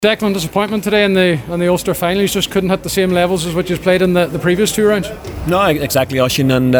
Declan, disappointment today in the Ulster final. You just couldn't hit the same levels as what you played in the previous two rounds. No, exactly, Oisin, and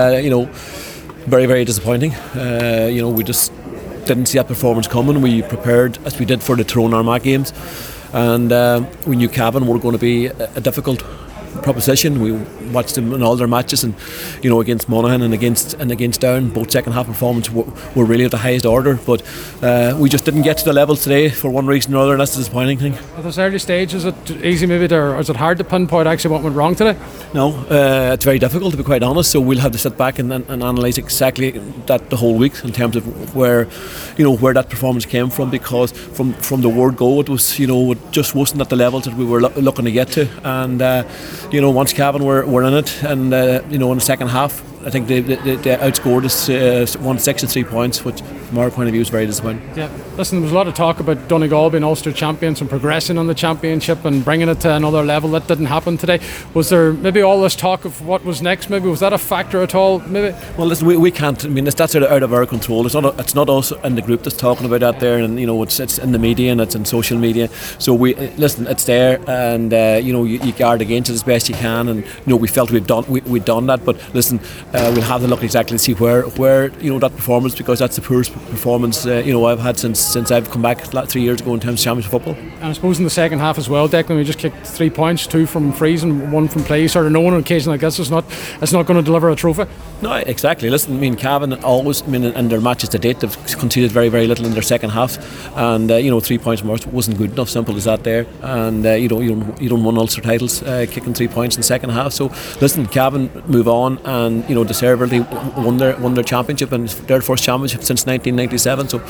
very, very disappointing. We just didn't see that performance coming. We prepared as we did for the Tyrone Armagh games, and we knew Cavan were going to be a difficult proposition. We watched them in all their matches, and against Monaghan and against Down, both second half performance were really at the highest order. But we just didn't get to the levels today for one reason or another, and that's the disappointing thing. At this early stage, is it easy maybe, or is it hard to pinpoint actually what went wrong today? No, it's very difficult, to be quite honest. So we'll have to sit back and analyse exactly that the whole week in terms of where that performance came from, because from the word go it was it just wasn't at the levels that we were looking to get to. And once Cavan were in it, and in the second half, I think they outscored us 1-6 and 3 points, which from our point of view is very disappointing. Yeah, listen, there was a lot of talk about Donegal being Ulster champions and progressing on the championship and bringing it to another level. That didn't happen today. Was there maybe all this talk of what was next? Maybe was that a factor at all? Maybe. Well, listen, we can't. I mean, that's out of our control. It's not us in the group that's talking about that there, and it's in the media and it's in social media. So it's there, and you guard against it as best you can, and we felt we'd done that. But listen. We'll have to look exactly to see where that performance, because that's the poorest performance I've had since I've come back 3 years ago in terms of championship football. And I suppose in the second half as well, Declan, we just kicked 3 points, 2 from frees and 1 from play. Sort of knowing on occasion like this it's not going to deliver a trophy. No, exactly. Listen, I mean, Cavan always, in their matches to date, they've conceded very, very little in their second half, and 3 points more wasn't good enough. Simple as that there. And you don't win Ulster titles kicking 3 points in the second half. So listen, Cavan move on, and deservedly won their championship, and their first championship since 1997. So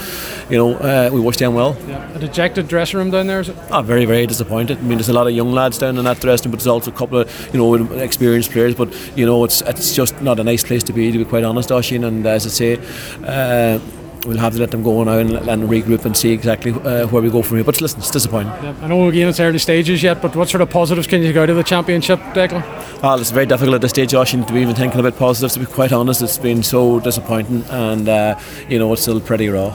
we wish them well. Yeah. A dejected dressing room down there, is it? Very, very disappointed. I mean, there's a lot of young lads down in that dressing room, but there's also a couple of experienced players. But it's just not a nice place to be quite honest, Oisin. And as I say, we'll have to let them go now and regroup and see exactly where we go from here. But listen, it's disappointing. Yeah, I know again it's early stages yet, but what sort of positives can you take out of the championship, Declan? It's very difficult at this stage, Oisin, to be even thinking about positives, to be quite honest. It's been so disappointing, and it's still pretty raw.